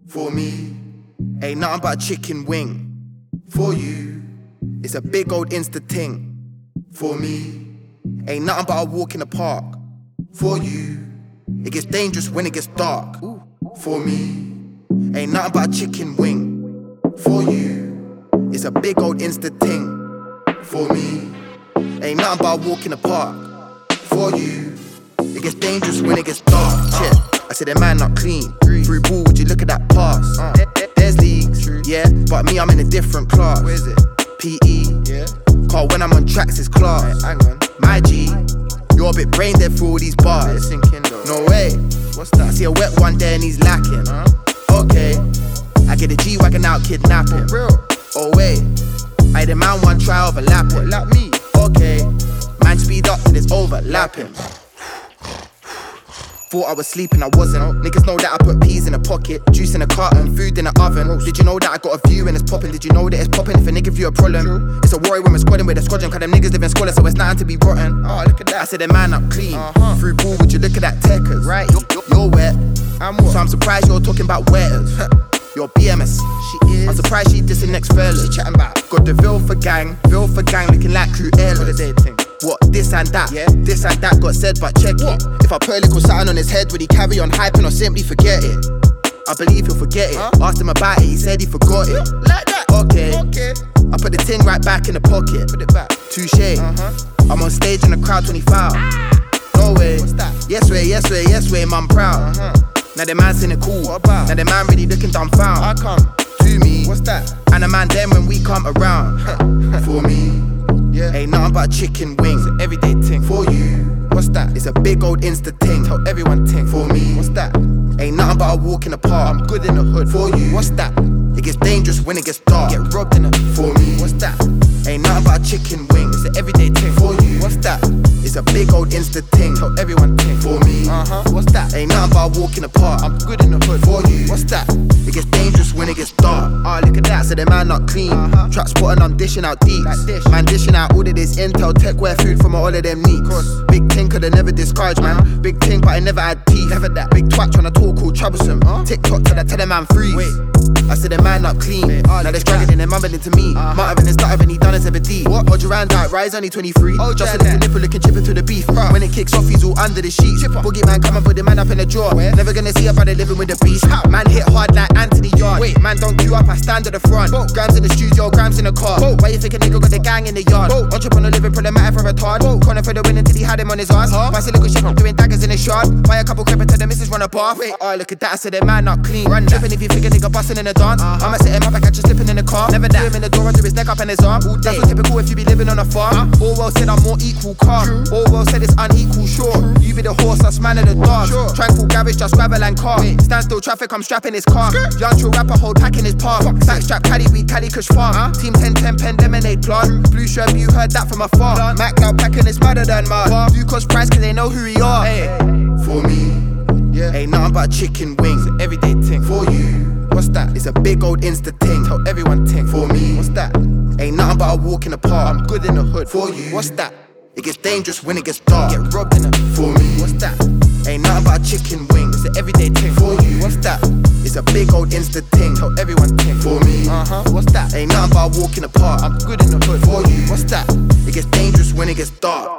For me, ain't nothing but a chicken wing. For you, it's a big old Insta ting. For me, ain't nothing but a walk in the park. For you, it gets dangerous when it gets dark. For me, ain't nothing but a chicken wing. For you, it's a big old Insta ting. For me, ain't nothing but a walk in the park. For you, it gets dangerous when it gets dark. I said that man not clean. Through ball, would you look at that pass? There's leagues, yeah, but me, I'm in a different class. Where is it? PE, Yeah. car when I'm on tracks, it's class. Hang on. My G, you're a bit brain dead for all these bars. Sinking though. No way. What's that? I see a wet one there and he's lacking. Okay, I get a G-Wagon out kidnapping. Real. Oh wait, I had a man one try overlapping. Like me. Okay, man speed up till it's overlapping. Thought I was sleeping, I wasn't. Niggas know that I put peas in a pocket, juice in a carton, food in the oven. Did you know that I got a view and it's popping? Did you know that it's popping if a nigga view a problem? It's a worry when we're squadding with a squadron, cause them niggas live in squalor, so it's nothing to be rotten. Oh, look at that. I said the man up clean. Through ball, would you look at that techers? Right. You're wet, I'm what? so I'm surprised you're talking about wetters. You're BMS. She is. I'm surprised she dissing next fellas. She chatting about. Got the Ville for gang looking like crew airless. What a day thing. What, this and that? Yeah. This and that got said, but check it. If I put a little something on his head, would he carry on hyping or simply forget it? I believe he'll forget it. Asked him about it, he said he forgot it. Like that. Okay. I put the tin right back in the pocket. Put it back. Touche. I'm on stage in the crowd 25. No way. What's that? Yes way, man proud. Now the man saying it cool. What about? Now the man really looking dumbfound. I come. To me. What's that? And the man then when we come around. For me, Yeah. ain't nothing but a chicken wing. Everyday ting. For you, What's that? it's a big old Insta ting. Tell everyone ting. For me, What's that? ain't nothing but a walk in the park. I'm good in the hood. For you, What's that? it gets dangerous when it gets dark. Get robbed in the. For me, What's that? ain't nothing but a chicken wing. It's an everyday ting. For you, What's that? it's a big old Insta ting. Tell everyone ting. For me, What's that? ain't nothing but a walk in the park. I'm good in the hood. For you, What's that? it gets dangerous when it gets dark. Look at that, so the man not clean. Trap spot and I'm dishing out deep. Like dish. Man dishing out all of this intel, tech, wear food from all of them needs. Big ting could have never discouraged, man. Big ting, but I never had teeth. Never that. Big twat tryna talk all troublesome. TikTok till I tell the man freeze. Wait. I said the man not clean. Now they're struggling and mumbling to me. Muttering and stuttering, he done as ever deep. Hold your hand out, Rise only 23. Just a little nipple looking chip into the beef. When it kicks off, he's all under the sheets. Boogie man come and put the man up in the drawer. Never gonna see a brother living with the beast. Man hit hard like Anthony Yard. Wait, man don't queue up, I stand at the front. Grams in the studio, grams in the car. Why you think a nigga got the gang in the yard? Entrepreneur living problematic for a retard. Corner for the win until he had him on his ass. Buy a little shit up doing daggers in his shard. Buy a couple crib until the missus run a bath. Wait, look at that, I said the man not clean. Tripping if you think a nigga busting in the dance. I'ma set him up, I catch you slipping in the car. Never that. Him in the door, under his neck up and his arm. That's so typical if you be living on a farm. All well said I'm more equal calm. All well said it's unequal, sure. You be the horse, us man of the dog. Tranquil garage, just gravel and car. Stand still traffic, I'm strapping his car. Young true rapper, hold pack in his palm. Backstrap, caddy, weed, caddy, kush farm. Team 10, pen, lemonade plant. Blue shirt, you heard that from afar. Mac now packing is madder than Mar. Do cost price cause they know who we are. For me, ain't nothing but a chicken wing. Everyday ting. For you, What's that? it's a big old Insta ting. Tell everyone ting. For me, What's that? ain't nothing but a walk in the park. I'm good in the hood. For you, What's that? it gets dangerous when it gets dark. Get robbed in the. For me, What's that? ain't nothing but a chicken wing. It's an everyday ting. For you, What's that? it's a big old Insta ting. Tell everyone ting. For me, What's that? ain't nothing but a walk in the park. I'm good in the hood. For you, What's that? it gets dangerous when it gets dark.